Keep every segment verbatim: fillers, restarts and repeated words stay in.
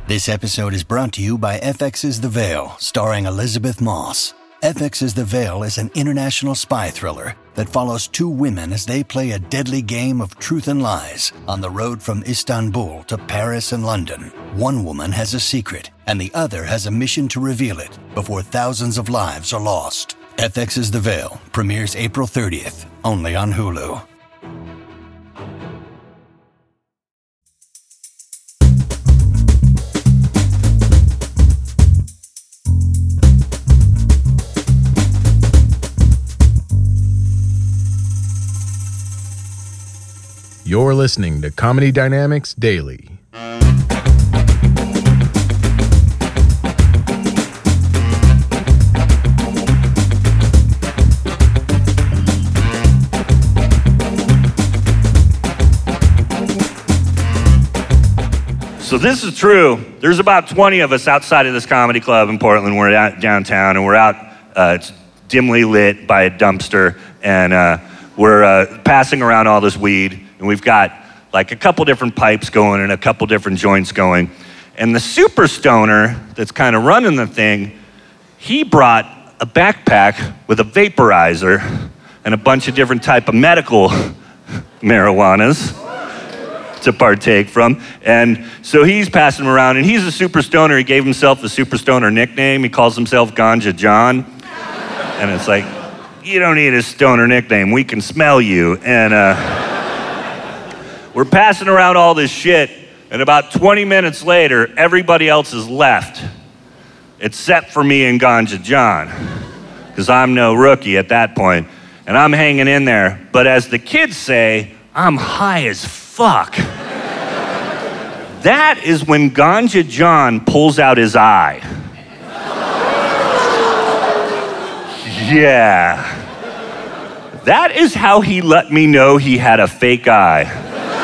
This episode is brought to you by F X's The Veil, starring Elizabeth Moss. F X's The Veil is an international spy thriller that follows two women as they play a deadly game of truth and lies on the road from Istanbul to Paris and London. One woman has a secret, and the other has a mission to reveal it before thousands of lives are lost. F X's The Veil premieres April thirtieth, only on Hulu. You're listening to Comedy Dynamics Daily. So this is true. There's about twenty of us outside of this comedy club in Portland. We're out downtown, and we're out, uh, it's dimly lit by a dumpster, and uh, we're uh, passing around all this weed. And we've got like a couple different pipes going and a couple different joints going. And the super stoner that's kind of running the thing, he brought a backpack with a vaporizer and a bunch of different type of medical marijuanas to partake from. And so he's passing them around, and he's a super stoner. He gave himself a super stoner nickname. He calls himself Ganja John. And it's like, you don't need a stoner nickname. We can smell you. And uh, we're passing around all this shit, and about twenty minutes later, everybody else is left, except for me and Ganja John, because I'm no rookie at that point, and I'm hanging in there. But as the kids say, I'm high as fuck. That is when Ganja John pulls out his eye. Yeah. That is how he let me know he had a fake eye.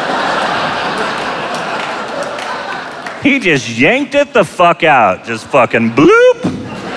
He just yanked it the fuck out, just fucking bloop.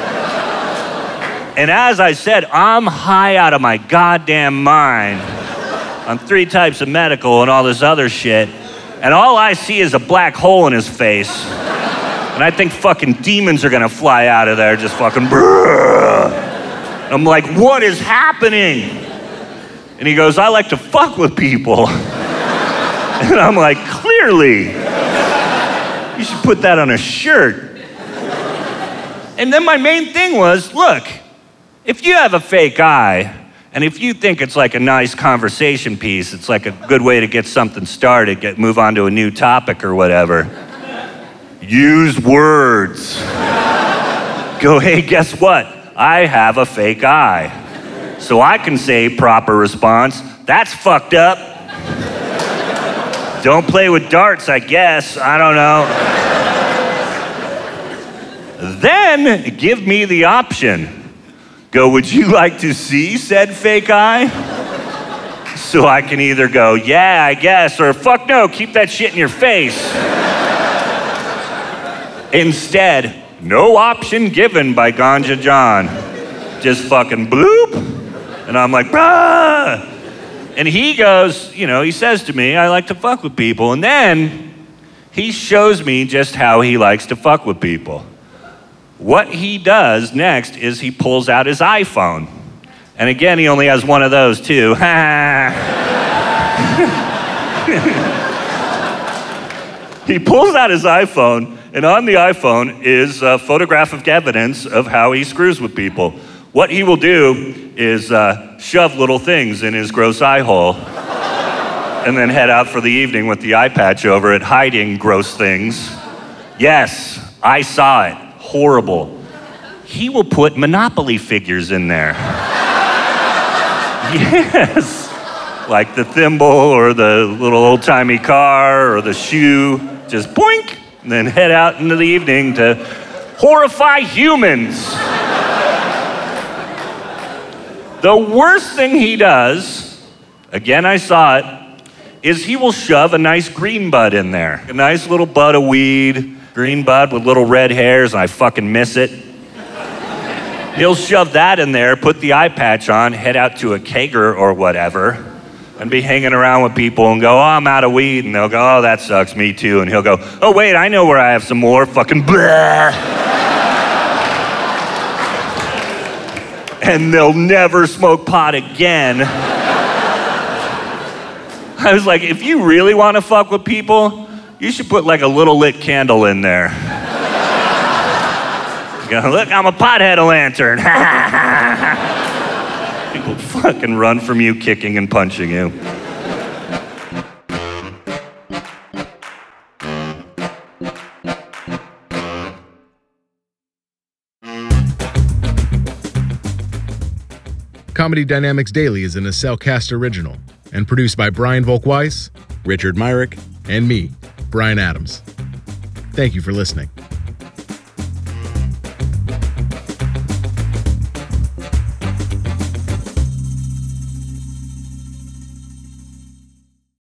And as I said, I'm high out of my goddamn mind on three types of medical and all this other shit. And all I see is a black hole in his face. And I think fucking demons are gonna fly out of there, just fucking brrr. I'm like, what is happening? And he goes, I like to fuck with people. And I'm like, clearly. You should put that on a shirt. And then my main thing was, look, if you have a fake eye, and if you think it's like a nice conversation piece, it's like a good way to get something started, get move on to a new topic or whatever, use words. Go, hey, guess what? I have a fake eye. So I can say proper response, that's fucked up. Don't play with darts, I guess. I don't know. Then give me the option. Go, would you like to see said fake eye? So I can either go, yeah, I guess, or fuck no, keep that shit in your face. Instead, no option given by Ganja John. Just fucking bloop. And I'm like, bruh. And he goes, you know, he says to me, I like to fuck with people. And then he shows me just how he likes to fuck with people. What he does next is he pulls out his iPhone. And again, he only has one of those too. He pulls out his iPhone, and on the iPhone is uh, photographic evidence of how he screws with people. What he will do is uh, shove little things in his gross eye hole and then head out for the evening with the eye patch over it, hiding gross things. Yes, I saw it. Horrible. He will put Monopoly figures in there. Yes. Like the thimble or the little old-timey car or the shoe. Just boink, and then head out into the evening to horrify humans. The worst thing he does, again I saw it, is he will shove a nice green bud in there. A nice little bud of weed, green bud with little red hairs, and I fucking miss it. He'll shove that in there, put the eye patch on, head out to a kegger or whatever, and be hanging around with people and go, oh, I'm out of weed. And they'll go, oh, that sucks, me too. And he'll go, oh, wait, I know where I have some more. Fucking blah. And they'll never smoke pot again. I was like, if you really want to fuck with people, you should put like a little lit candle in there. You go, look, I'm a pothead, a lantern. People fucking run from you, kicking and punching you. Comedy Dynamics Daily is an Acelcast original and produced by Brian Volk-Weiss, Richard Myrick, and me, Brian Adams. Thank you for listening.